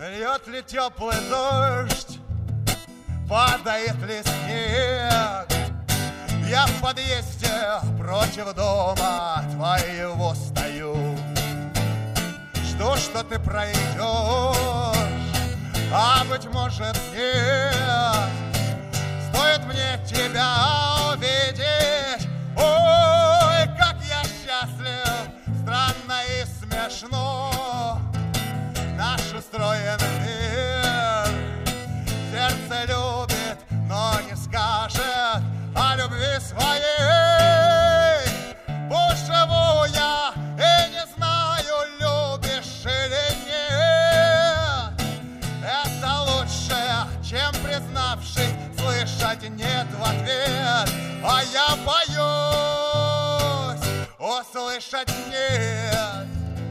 Льет ли теплый дождь, падает ли снег, я в подъезде против дома твоего стою. Жду, что ты пройдешь, а быть может нет. Стоит мне тебя увидеть, ой, как я счастлив, странно и смешно. Наш устроен мир, сердце любит, но не скажет о любви своей. Пусть живу я и не знаю, любишь или нет. Это лучше, чем признавшись, слышать нет в ответ. А я боюсь услышать нет.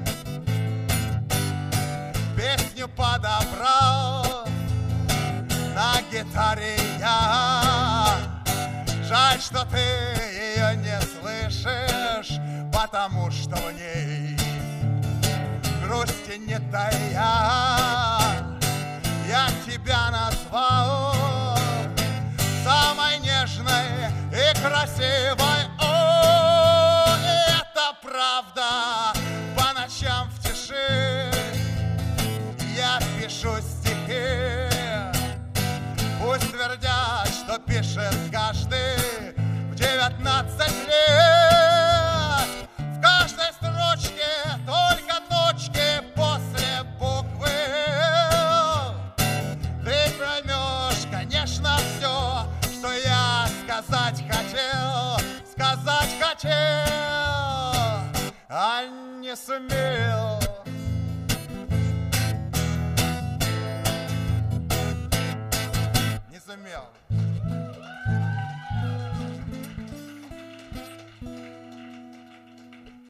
Песню подобрал на гитаре я. Жаль, что ты ее не слышишь, потому что в ней грусти не тая. Я тебя назвал самой нежной и красивой. О, это правда, по ночам в тиши я пишу стихи. Пусть твердят, что пишет каждый в 19 лет. В каждой строчке только точки после буквы «Л». Ты поймешь, конечно, все, что я сказать хотел, а не сумел. Не сумел.